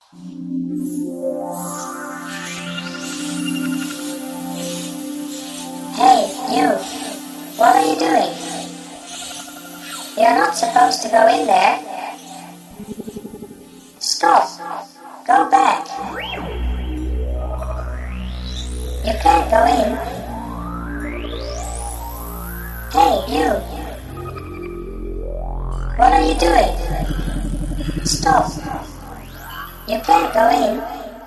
Hey, you! What are you doing? You're not supposed to go in there. Stop! Go back! You can't go in. Hey, you! What are you doing? Stop! You can't go in.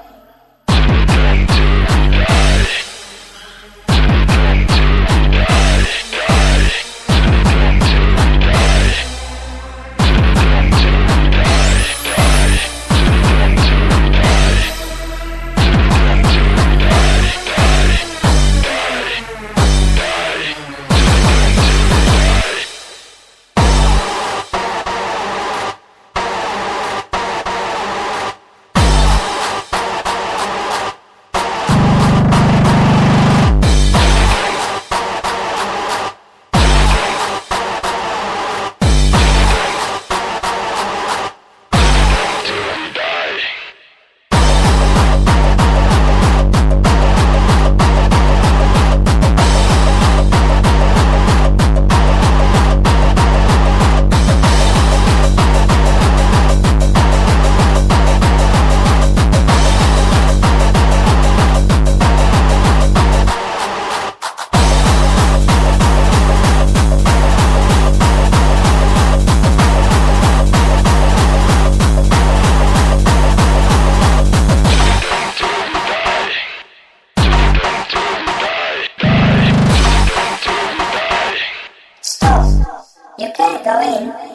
You can't go in.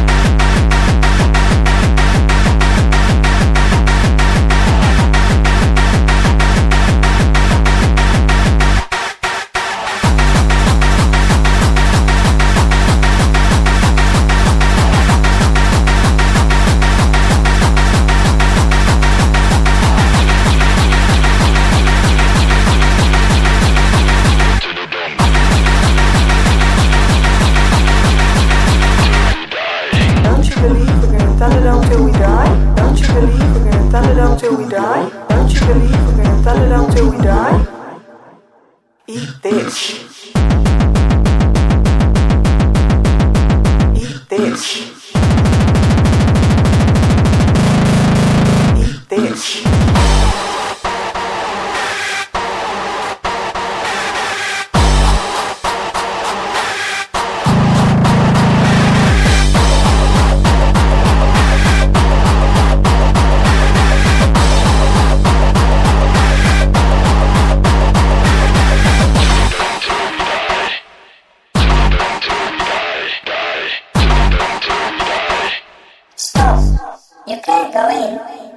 Till we die? Don't you believe we're gonna Thunderdome till we die? Don't you believe we're gonna Thunderdome till we die? Eat this. Eat this. Eat this. Stop! You can't go in.